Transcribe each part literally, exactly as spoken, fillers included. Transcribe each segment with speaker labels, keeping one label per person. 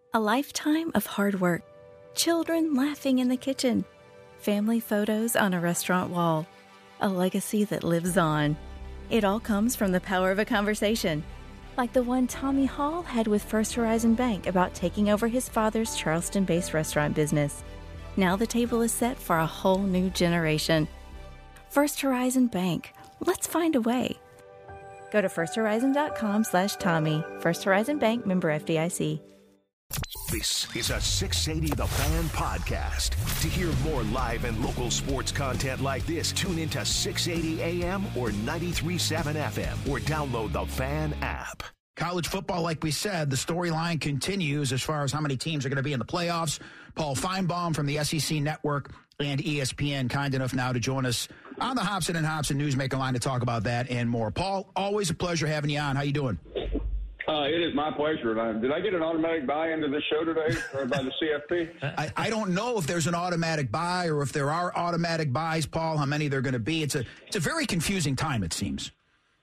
Speaker 1: A lifetime of hard work, children laughing in the kitchen, family photos on a restaurant wall, a legacy that lives on. It all comes from the power of a conversation, like the one Tommy Hall had with First Horizon Bank about taking over his father's Charleston-based restaurant business. Now the table is set for a whole new generation. First Horizon Bank. Let's find a way. Go to firsthorizon.com slash Tommy. First Horizon Bank, member F D I C.
Speaker 2: This is a six eighty The Fan podcast. To hear more live and local sports content like this, tune into six eighty A M or ninety-three point seven F M or download the Fan app.
Speaker 3: College football, like we said, the storyline continues as far as how many teams are going to be in the playoffs. Paul Feinbaum from the S E C Network and E S P N, kind enough now to join us on the Hobson and Hobson Newsmaker line to talk about that and more. Paul, always a pleasure having you on. How you doing?
Speaker 4: Uh, it is my pleasure. Did I get an automatic buy into this show today or by the C F P?
Speaker 3: I, I don't know if there's an automatic buy or if there are automatic buys, Paul, how many they're going to be. It's a it's a very confusing time, it seems.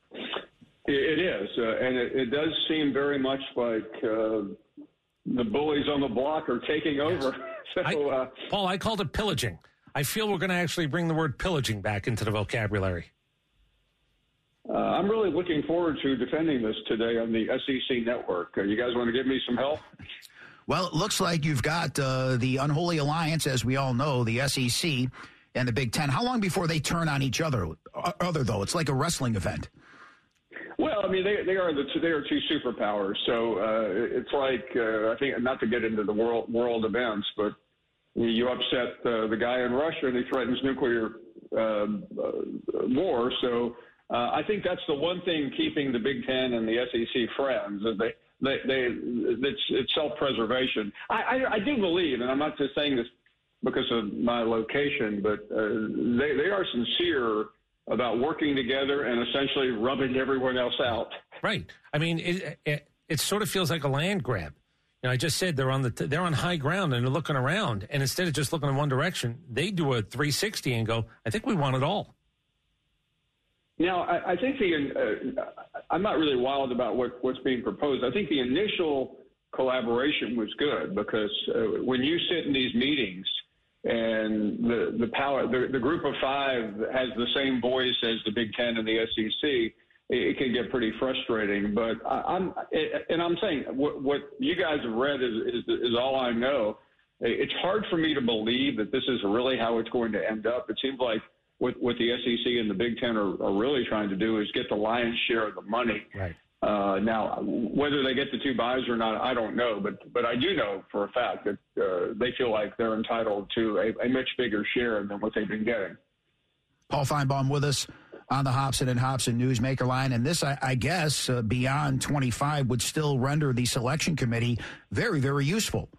Speaker 4: It is, uh, and it, it does seem very much like uh, the bullies on the block are taking over. so,
Speaker 5: I,
Speaker 4: uh,
Speaker 5: Paul, I called it pillaging. I feel we're going to actually bring the word pillaging back into the vocabulary.
Speaker 4: Uh, I'm really looking forward to defending this today on the S E C Network. Uh, you guys want to give me some help?
Speaker 3: Well, it looks like you've got uh, the unholy alliance, as we all know, the S E C and the Big Ten. How long before they turn on each other? Other though, it's like a wrestling event.
Speaker 4: Well, I mean, they they are the two, they are two superpowers. So uh, it's like uh, I think not to get into the world world events, but you upset uh, the guy in Russia and he threatens nuclear uh, uh, war. So uh, I think that's the one thing keeping the Big Ten and the S E C friends is they they, they it's, it's self-preservation. I, I I do believe, and I'm not just saying this because of my location, but uh, they they are sincere about working together and essentially rubbing everyone else out. Right.
Speaker 5: I mean, it, it, it sort of feels like a land grab. You know, I just said they're on the they're on high ground and they're looking around, and instead of just looking in one direction, they do a three sixty and go, "I think we want it all."
Speaker 4: Now, I, I think the uh, I'm not really wild about what, what's being proposed. I think the initial collaboration was good because uh, when you sit in these meetings, and the the power, the, the group of five has the same voice as the Big Ten and the S E C. It can get pretty frustrating. But I, I'm, and I'm saying what, what you guys have read is, is is all I know. It's hard for me to believe that this is really how it's going to end up. It seems like what what the S E C and the Big Ten are, are really trying to do is get the lion's share of the money.
Speaker 5: Right.
Speaker 4: Uh, now, whether they get the two buys or not, I don't know. But but I do know for a fact that uh, they feel like they're entitled to a, a much bigger share than what they've been getting.
Speaker 3: Paul Feinbaum with us on the Hobson and Hobson Newsmaker line. And this, I, I guess, uh, beyond twenty-five would still render the selection committee very, very useful.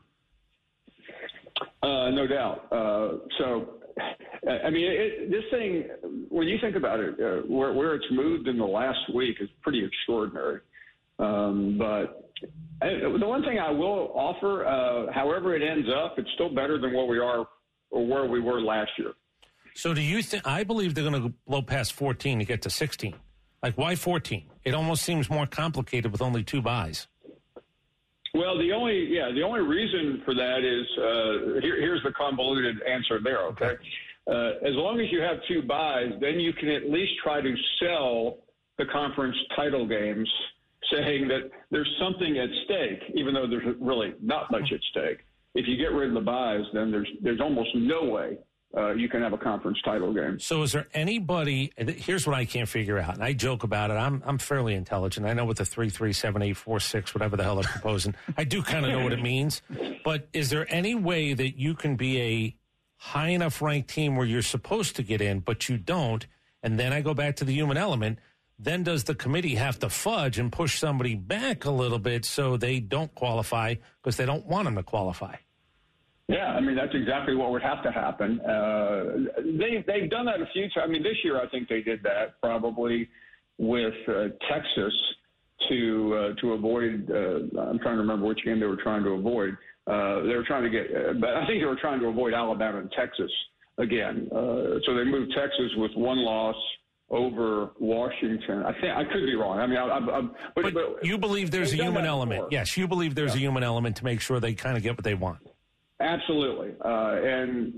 Speaker 4: Uh, no doubt. Uh, so, I mean, it, this thing, when you think about it, uh, where, where it's moved in the last week is pretty extraordinary. Um, but I, the one thing I will offer, uh, however it ends up, it's still better than what we are or where we were last year.
Speaker 5: So do you think, I believe they're going to blow past fourteen to get to sixteen. Like, why fourteen? It almost seems more complicated with only two buys.
Speaker 4: Well, the only, yeah, the only reason for that is, uh, here, here's the convoluted answer there, okay? Uh, as long as you have two buys, then you can at least try to sell the conference title games, saying that there's something at stake, even though there's really not much at stake. If you get rid of the buys, then there's there's almost no way uh, you can have a conference title game.
Speaker 5: So is there anybody, here's what I can't figure out, and I joke about it. I'm I'm fairly intelligent. I know what the three three seven eight four six, whatever the hell they're proposing. I do kind of know what it means. But is there any way that you can be a high enough ranked team where you're supposed to get in, but you don't, and then I go back to the human element, then does the committee have to fudge and push somebody back a little bit so they don't qualify because they don't want them to qualify?
Speaker 4: Yeah, I mean, that's exactly what would have to happen. Uh, they, they've done that a few times. I mean, this year I think they did that probably with uh, Texas to uh, to avoid, uh, I'm trying to remember which game they were trying to avoid. Uh, they were trying to get, uh, but I think they were trying to avoid Alabama and Texas again. Uh, so they moved Texas with one loss over Washington. I think I could be wrong. I mean, I, I, I, but,
Speaker 5: but,
Speaker 4: but
Speaker 5: you believe there's a human element. Before. Yes, you believe there's yeah. a human element to make sure they kind of get what they want.
Speaker 4: Absolutely, uh, and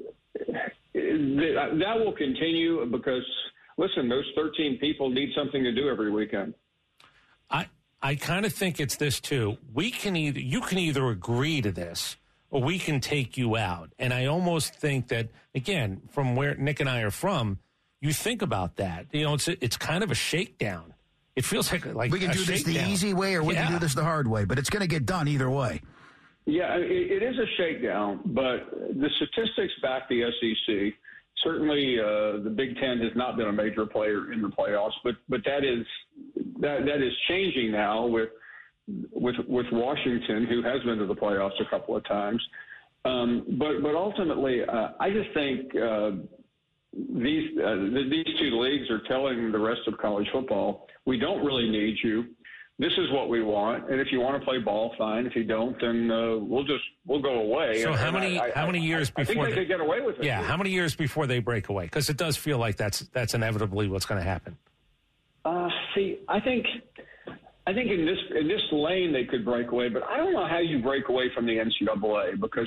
Speaker 4: th- that will continue because, listen, those thirteen people need something to do every weekend.
Speaker 5: I I kind of think it's this too. We can either you can either agree to this or we can take you out. And I almost think that, again, from where Nick and I are from, you think about that. You know, it's a, it's kind of a shakedown. It feels like like
Speaker 3: we can
Speaker 5: a
Speaker 3: do this
Speaker 5: shakedown.
Speaker 3: the easy way or we
Speaker 5: yeah.
Speaker 3: can do this the hard way, but it's going to get done either way.
Speaker 4: Yeah, it, it is a shakedown, but the statistics back the S E C. Certainly, uh, the Big Ten has not been a major player in the playoffs, but but that is that that is changing now with with with Washington, who has been to the playoffs a couple of times. Um, but but ultimately, uh, I just think uh, these uh, these two leagues are telling the rest of college football, we don't really need you. This is what we want, and if you want to play ball, fine. If you don't, then uh, we'll just we'll go away.
Speaker 5: So
Speaker 4: and,
Speaker 5: how
Speaker 4: and
Speaker 5: many
Speaker 4: I,
Speaker 5: how many years
Speaker 4: I,
Speaker 5: before
Speaker 4: I think they, they could get away with it?
Speaker 5: Yeah, how many years before they break away? Because it does feel like that's that's inevitably what's going to happen.
Speaker 4: Uh, see, I think I think in this in this lane they could break away, but I don't know how you break away from the N C double A because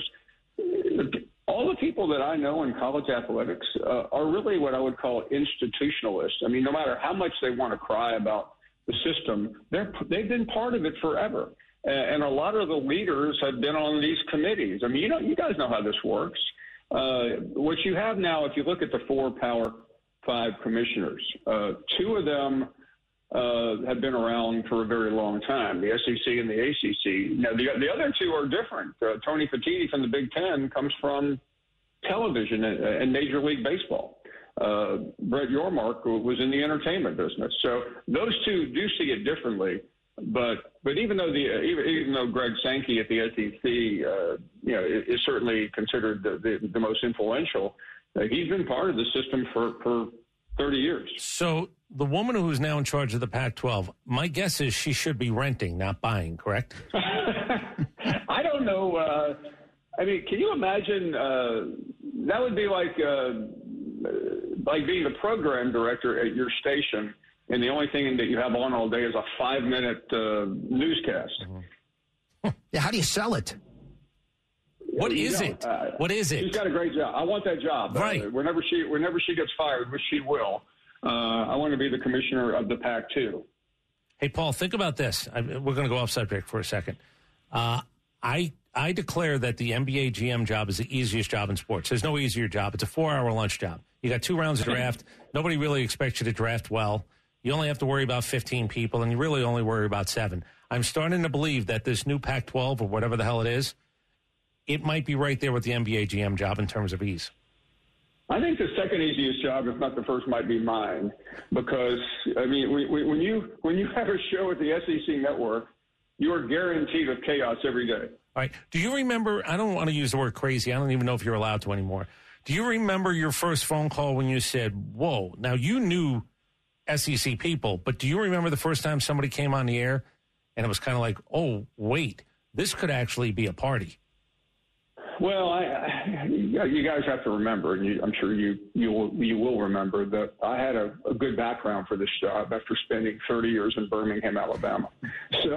Speaker 4: all the people that I know in college athletics uh, are really what I would call institutionalists. I mean, no matter how much they want to cry about the system, they're, they've been part of it forever. And a lot of the leaders have been on these committees. I mean, you know, you guys know how this works. Uh, what you have now, if you look at the four Power Five commissioners, uh, two of them uh, have been around for a very long time, the S E C and the A C C. Now, the, the other two are different. Uh, Tony Petitti from the Big Ten comes from television and, and Major League Baseball. Uh, Brett Yormark was in the entertainment business. So those two do see it differently. But but even though the uh, even, even though Greg Sankey at the S E C uh, you know is, is certainly considered the, the, the most influential, uh, he's been part of the system for, for thirty years.
Speaker 5: So the woman who's now in charge of the Pac twelve, my guess is she should be renting, not buying, correct?
Speaker 4: I don't know. Uh, I mean, can you imagine? Uh, that would be like. Uh, like being the program director at your station, and the only thing that you have on all day is a five-minute uh, newscast.
Speaker 3: Mm-hmm. Yeah, how do you sell it?
Speaker 5: What
Speaker 4: you
Speaker 5: is
Speaker 4: know,
Speaker 5: it?
Speaker 4: Uh,
Speaker 5: what is it?
Speaker 4: She's got a great job. I want that job.
Speaker 5: Right.
Speaker 4: Uh, whenever she whenever she gets fired, which she will, uh, I want to be the commissioner of the Pac two.
Speaker 5: Hey, Paul, think about this. I, we're going to go off subject for a second. Uh, I I declare that the N B A G M job is the easiest job in sports. There's no easier job. It's a four-hour lunch job. You got two rounds of draft. Nobody really expects you to draft well. You only have to worry about fifteen people, and you really only worry about seven. I'm starting to believe that this new Pac twelve, or whatever the hell it is, it might be right there with the N B A G M job in terms of ease.
Speaker 4: I think the second easiest job, if not the first, might be mine, because I mean, we, we, when you when you have a show at the S E C network, you are guaranteed of chaos every day.
Speaker 5: All right. Do you remember? I don't want to use the word crazy. I don't even know if you're allowed to anymore. Do you remember your first phone call when you said, "Whoa"? Now you knew S E C people, but do you remember the first time somebody came on the air and it was kind of like, "Oh, wait, this could actually be a party"?
Speaker 4: Well, I, I, you guys have to remember, and you, I'm sure you you will, you will remember that I had a, a good background for this job after spending thirty years in Birmingham, Alabama. So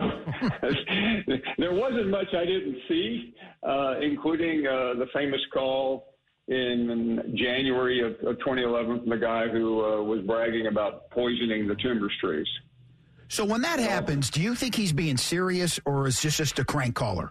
Speaker 4: there wasn't much I didn't see, uh, including uh, the famous call in January of, of twenty eleven from the guy who uh, was bragging about poisoning the tumor trees.
Speaker 3: So when that happens, do you think he's being serious, or is this just a crank caller?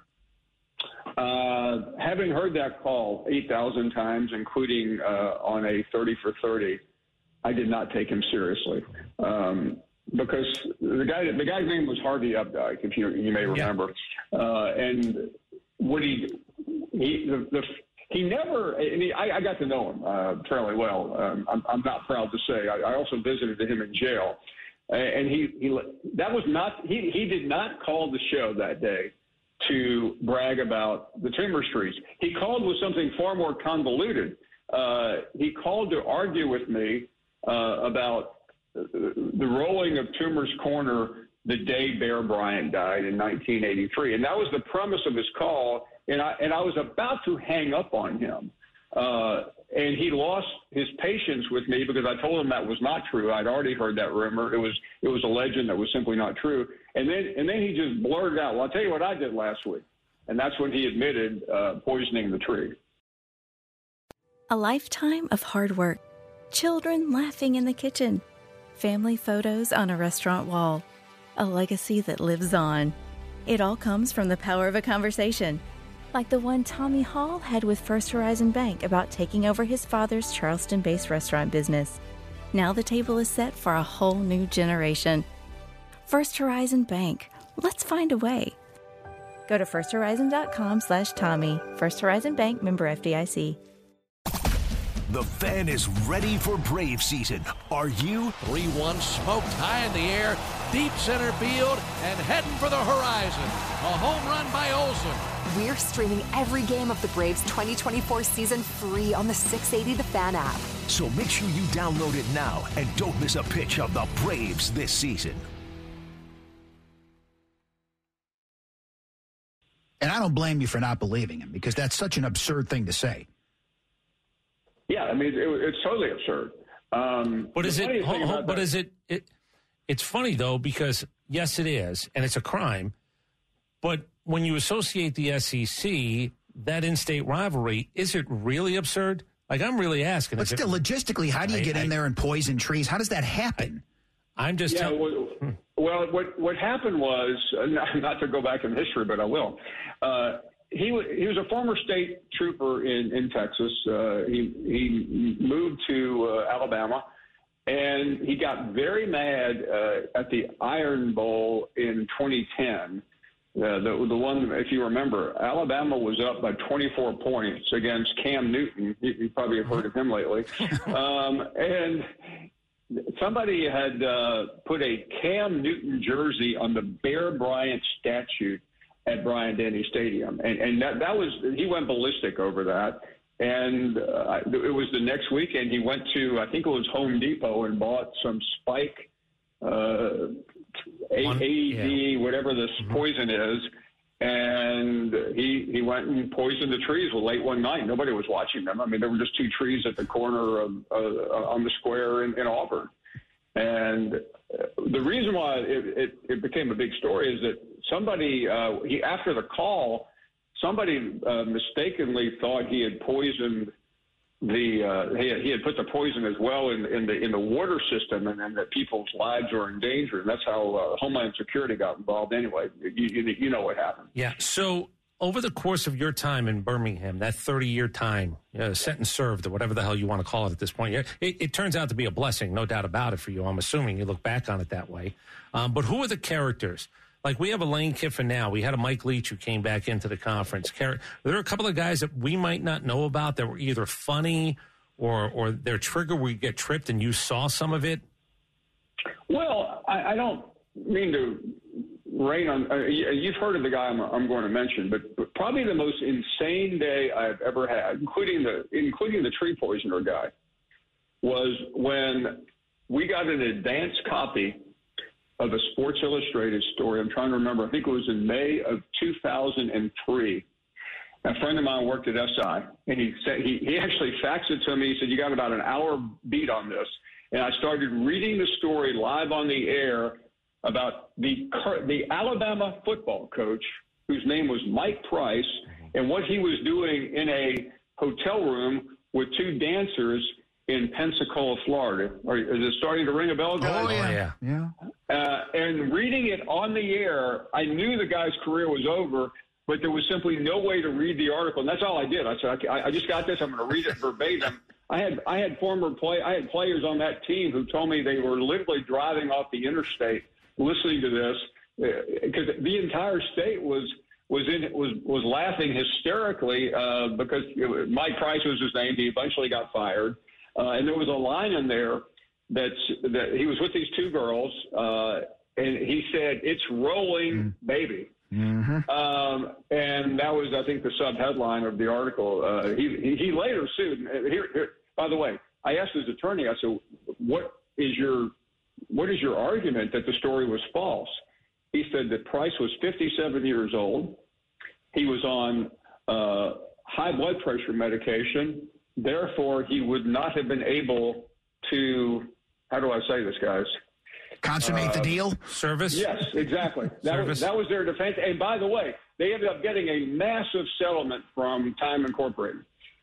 Speaker 4: Uh, having heard that call eight thousand times, including uh, on a thirty for thirty, I did not take him seriously. Um, because the guy, the guy's name was Harvey Updike, if you, you may remember. Yeah. Uh, and what he, he, the, the, he never, and he, I, I got to know him uh, fairly well. Um, I'm, I'm not proud to say. I, I also visited him in jail. And he, he, that was not, he, he did not call the show that day to brag about the tumor trees. He called with something far more convoluted. Uh, he called to argue with me uh, about the rolling of Toomer's Corner the day Bear Bryant died in nineteen eighty-three. And that was the premise of his call. And I, and I was about to hang up on him. Uh, and he lost his patience with me because I told him that was not true. I'd already heard that rumor. It was it was a legend that was simply not true. And then and then he just blurted out, well, I'll tell you what I did last week. And that's when he admitted uh, poisoning the tree.
Speaker 1: A lifetime of hard work, children laughing in the kitchen, family photos on a restaurant wall, a legacy that lives on. It all comes from the power of a conversation, like the one Tommy Hall had with First Horizon Bank about taking over his father's Charleston-based restaurant business. Now the table is set for a whole new generation. First Horizon Bank. Let's find a way. Go to firsthorizon.com slash Tommy. First Horizon Bank, member F D I C.
Speaker 2: The Fan is ready for Brave season. Are you?
Speaker 6: three one smoked high in the air, deep center field, and heading for the horizon. A home run by Olsen.
Speaker 7: We're streaming every game of the Braves twenty twenty-four season free on the six eighty The Fan app.
Speaker 2: So make sure you download it now and don't miss a pitch of the Braves this season.
Speaker 3: And I don't blame you for not believing him, because that's such an absurd thing to say.
Speaker 4: Yeah, I mean, it, it's totally absurd. Um,
Speaker 5: but is it? Hold, hold, but
Speaker 4: that,
Speaker 5: is it, it? It's funny though, because yes, it is, and it's a crime. But when you associate the S E C, that in-state rivalry, is it really absurd? Like, I'm really asking.
Speaker 3: But still, it, logistically, how do you I, get in I, there and poison trees? How does that happen?
Speaker 5: I, I'm just.
Speaker 4: Yeah.
Speaker 5: Tell-
Speaker 4: well,
Speaker 5: hmm.
Speaker 4: well, what what happened was, uh, not, not to go back in history, but I will. Uh, He was, he was a former state trooper in, in Texas. Uh, he, he moved to uh, Alabama, and he got very mad uh, at the Iron Bowl in twenty ten. Uh, the, the one, if you remember, Alabama was up by twenty-four points against Cam Newton. You, you probably have heard of him lately. Um, and somebody had uh, put a Cam Newton jersey on the Bear Bryant statue at Bryant-Denny Stadium. And, and that, that was, he went ballistic over that. And uh, it was the next weekend he went to, I think it was Home Depot, and bought some spike, uh, A E D, yeah. whatever this mm-hmm. poison is. And he he went and poisoned the trees late one night. Nobody was watching them. I mean, there were just two trees at the corner of, uh, on the square in, in Auburn. And the reason why it, it, it became a big story is that somebody, uh, he after the call, somebody uh, mistakenly thought he had poisoned the, uh, he, had, he had put the poison as well in, in the in the water system, and, and that people's lives were in danger. And that's how uh, Homeland Security got involved anyway. You, you, you know what happened.
Speaker 5: Yeah, so over the course of your time in Birmingham, that thirty-year time, uh, sentence served, or whatever the hell you want to call it at this point, it, it turns out to be a blessing, no doubt about it for you. I'm assuming you look back on it that way. Um, but who are the characters? Like, we have a Lane Kiffin now. We had a Mike Leach who came back into the conference. There are a couple of guys that we might not know about that were either funny or or their trigger where you get tripped and you saw some of it.
Speaker 4: Well, I, I don't mean to rain on uh, – you've heard of the guy I'm, I'm going to mention, but, but probably the most insane day I've ever had, including the including the tree poisoner guy, was when we got an advance copy of a Sports Illustrated story. I'm trying to remember. I think it was in May of two thousand three. A friend of mine worked at S I, and he said he, he actually faxed it to me. He said, "You got about an hour beat on this." And I started reading the story live on the air about the the Alabama football coach, whose name was Mike Price, and what he was doing in a hotel room with two dancers in Pensacola, Florida. Are, is it starting to ring a bell, guys?
Speaker 3: Oh, yeah.
Speaker 5: Yeah.
Speaker 4: Uh, and reading it on the air, I knew the guy's career was over, but there was simply no way to read the article. And that's all I did. I said, I, I just got this. I'm going to read it verbatim. I had I had former play I had players on that team who told me they were literally driving off the interstate listening to this because uh, the entire state was was in was was laughing hysterically uh, because it, Mike Price was his name. He eventually got fired. Uh, and there was a line in there that's, that he was with these two girls, uh, and he said, "It's rolling, baby."
Speaker 3: Mm-hmm.
Speaker 4: Um, and that was, I think, the sub-headline of the article. Uh, he, he later sued. Here, here, by the way, I asked his attorney, I said, what is your what is your argument that the story was false? He said that Price was fifty-seven years old. He was on uh, high blood pressure medication. therefore he would not have been able to, how do I say this, guys?
Speaker 3: Consummate uh, the deal?
Speaker 5: Service?
Speaker 4: Yes, exactly. That
Speaker 5: Service.
Speaker 4: was that was their defense. And by the way, they ended up getting a massive settlement from Time Incorporated.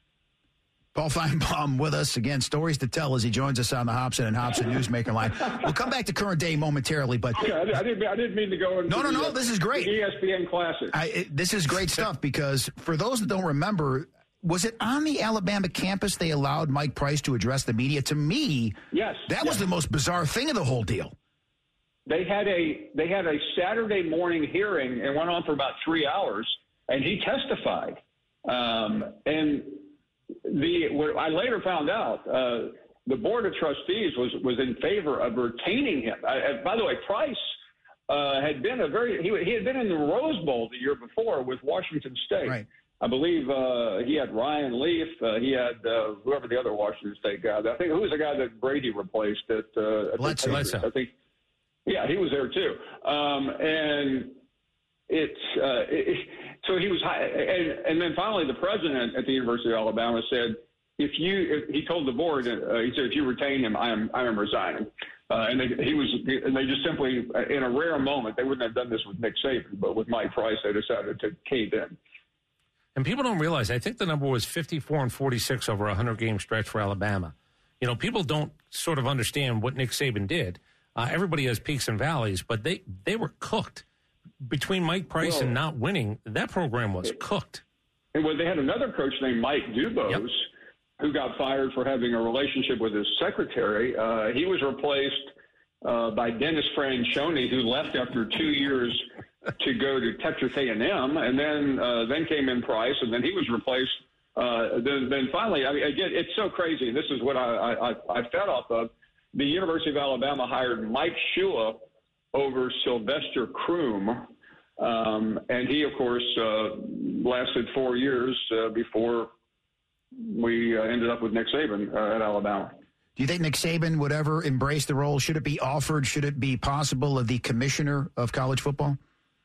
Speaker 3: Paul Feinbaum with us again. Stories to tell as he joins us on the Hobson and Hobson Newsmaker line. We'll come back to current day momentarily, but
Speaker 4: okay, I, I didn't. I didn't mean to go into
Speaker 3: no, no,
Speaker 4: the,
Speaker 3: no. This is great.
Speaker 4: E S P N Classic.
Speaker 3: I, it, this is great stuff because for those that don't remember, was it on the Alabama campus they allowed Mike Price to address the media? To me,
Speaker 4: yes,
Speaker 3: that
Speaker 4: yes.
Speaker 3: was the most bizarre thing of the whole deal.
Speaker 4: They had a they had a Saturday morning hearing and went on for about three hours, and he testified. Um, and the what I later found out, uh, the board of trustees was was in favor of retaining him. I, by the way, Price uh, had been a very he, he had been in the Rose Bowl the year before with Washington State.
Speaker 3: Right.
Speaker 4: I believe uh, he had Ryan Leaf. Uh, he had uh, whoever the other Washington State guy. I think who was the guy that Brady replaced at, uh, at
Speaker 3: Bledsoe.
Speaker 4: the I think. Yeah, he was there too. Um, and it's uh, it, so he was high. And, and then finally, the president at the University of Alabama said, "If you," if, he told the board, uh, he said, "If you retain him, I am I am resigning." Uh, and they, he was, and they just simply, in a rare moment, they wouldn't have done this with Nick Saban, but with Mike Price, they decided to cave in.
Speaker 5: And people don't realize, I think the number was fifty-four and forty-six over a hundred-game stretch for Alabama. You know, people don't sort of understand what Nick Saban did. Uh, everybody has peaks and valleys, but they, they were cooked. Between Mike Price well, and not winning, that program was cooked.
Speaker 4: And when they had another coach named Mike Dubose, yep. who got fired for having a relationship with his secretary. Uh, he was replaced uh, by Dennis Franchione, who left after two years to go to Texas A and M, and then uh, then came in Price, and then he was replaced. Uh, then, then finally, I mean, again, it's so crazy. This is what I, I, I fed off of. The University of Alabama hired Mike Shula over Sylvester Croom, um, and he, of course, uh, lasted four years uh, before we uh, ended up with Nick Saban uh, at Alabama.
Speaker 3: Do you think Nick Saban would ever embrace the role? Should it be offered? Should it be possible of the commissioner of college football?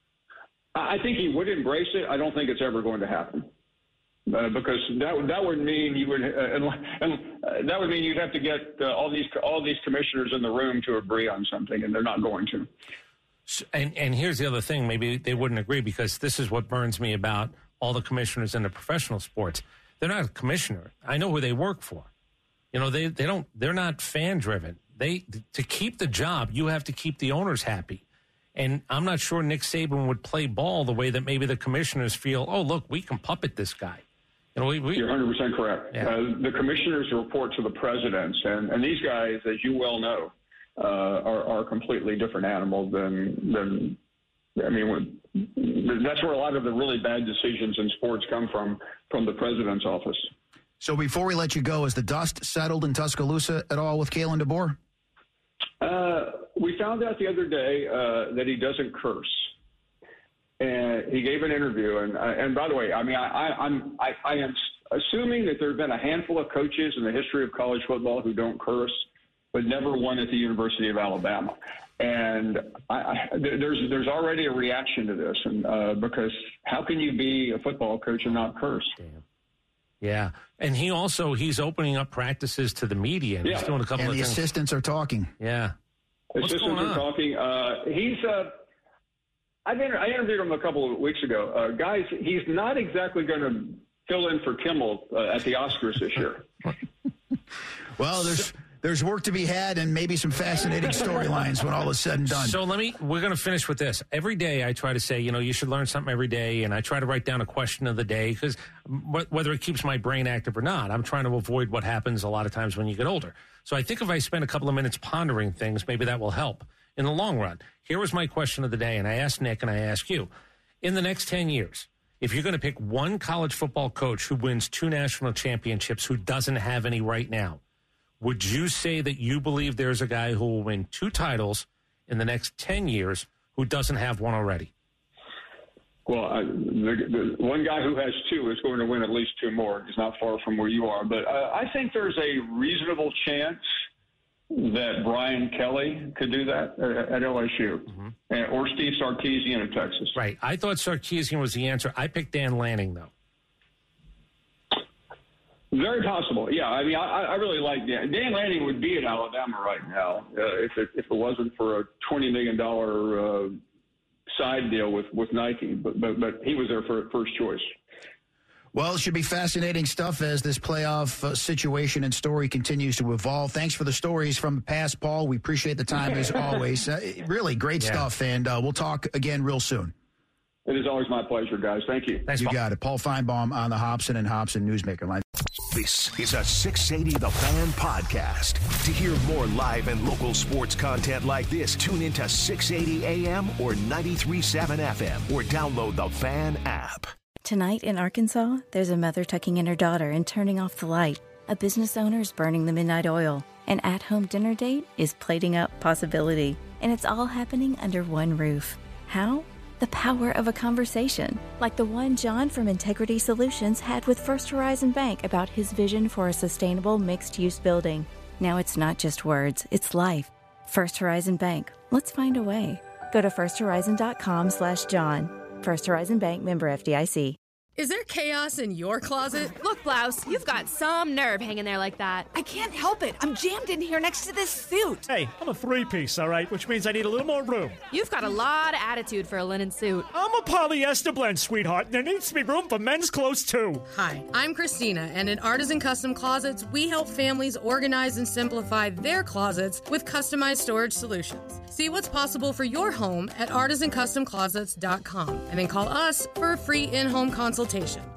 Speaker 4: I think he would embrace it. I don't think it's ever going to happen. Uh, because that that would mean you would, uh, and, and uh, that would mean you'd have to get uh, all these all these commissioners in the room to agree on something, and they're not going to.
Speaker 5: And and here's the other thing: maybe they wouldn't agree because this is what burns me about all the commissioners in the professional sports. They're not a commissioner. I know who they work for. You know, they they don't. They're not fan driven. They to keep the job, you have to keep the owners happy. And I'm not sure Nick Saban would play ball the way that maybe the commissioners feel. Oh, look, we can puppet this guy. You know, we, we,
Speaker 4: You're one hundred percent correct.
Speaker 5: Yeah.
Speaker 4: Uh, the commissioners report to the presidents, and, and these guys, as you well know, uh, are, are completely different animals than, than I mean, when, that's where a lot of the really bad decisions in sports come from, from the president's office.
Speaker 3: So before we let you go, has the dust settled in Tuscaloosa at all with Kalen DeBoer?
Speaker 4: Uh, we found out the other day uh, that he doesn't curse. And he gave an interview, and uh, and by the way, I mean I, I I'm I, I am assuming that there have been a handful of coaches in the history of college football who don't curse, but never one at the University of Alabama. And I, I, there's there's already a reaction to this, and uh, because how can you be a football coach and not curse?
Speaker 5: Damn. Yeah, and he also he's opening up practices to the media, and
Speaker 4: yeah.
Speaker 5: he's doing a couple
Speaker 3: and
Speaker 5: of
Speaker 3: the
Speaker 5: things.
Speaker 3: assistants are talking.
Speaker 5: Yeah, what's
Speaker 4: assistants
Speaker 5: going on?
Speaker 4: are talking. Uh, he's. Uh, I've inter- I interviewed him a couple of weeks ago. Uh, guys, he's not exactly going to fill in for Kimmel uh, at the Oscars this year.
Speaker 3: Well, there's there's work to be had and maybe some fascinating storylines when all is said and done.
Speaker 5: So let me, we're going to finish with this. Every day I try to say, you know, you should learn something every day, and I try to write down a question of the day because whether it keeps my brain active or not, I'm trying to avoid what happens a lot of times when you get older. So I think if I spend a couple of minutes pondering things, maybe that will help in the long run. Here was my question of the day, and I asked Nick and I ask you. In the next ten years, if you're going to pick one college football coach who wins two national championships who doesn't have any right now, would you say that you believe there's a guy who will win two titles in the next ten years who doesn't have one already?
Speaker 4: Well, uh, the, the one guy who has two is going to win at least two more. He's not far from where you are. But uh, I think there's a reasonable chance that Brian Kelly could do that at L S U, mm-hmm. and, or Steve Sarkisian at Texas.
Speaker 5: Right. I thought Sarkisian was the answer. I picked Dan Lanning, though.
Speaker 4: Very possible. Yeah, I mean, I, I really like Dan. Dan Lanning would be in Alabama right now uh, if it, if it wasn't for a twenty million dollars uh, side deal with, with Nike. But, but but he was their first choice.
Speaker 3: Well, it should be fascinating stuff as this playoff uh, situation and story continues to evolve. Thanks for the stories from the past, Paul. We appreciate the time as always. Uh, really great yeah. stuff, and uh, we'll talk again real soon.
Speaker 4: It is always my pleasure, guys. Thank you.
Speaker 3: Thanks, you Paul. Got it. Paul Feinbaum on the Hobson and Hobson Newsmaker line.
Speaker 2: This is a six eighty The Fan podcast. To hear more live and local sports content like this, tune into six eighty A M or ninety-three point seven F M or download the Fan app.
Speaker 1: Tonight in Arkansas, there's a mother tucking in her daughter and turning off the light. A business owner is burning the midnight oil. An at-home dinner date is plating up possibility. And it's all happening under one roof. How? The power of a conversation, like the one John from Integrity Solutions had with First Horizon Bank about his vision for a sustainable mixed-use building. Now it's not just words, it's life. First Horizon Bank. Let's find a way. Go to firsthorizon.com slash John. First Horizon Bank, member F D I C.
Speaker 8: Is there chaos in your closet?
Speaker 9: Look, Blouse, you've got some nerve hanging there like that.
Speaker 10: I can't help it. I'm jammed in here next to this suit.
Speaker 11: Hey, I'm a three-piece, all right, which means I need a little more room.
Speaker 9: You've got a lot of attitude for a linen suit.
Speaker 11: I'm a polyester blend, sweetheart. There needs to be room for men's clothes, too.
Speaker 8: Hi, I'm Christina, and at Artisan Custom Closets, we help families organize and simplify their closets with customized storage solutions. See what's possible for your home at artisan custom closets dot com, and then call us for a free in-home consultation.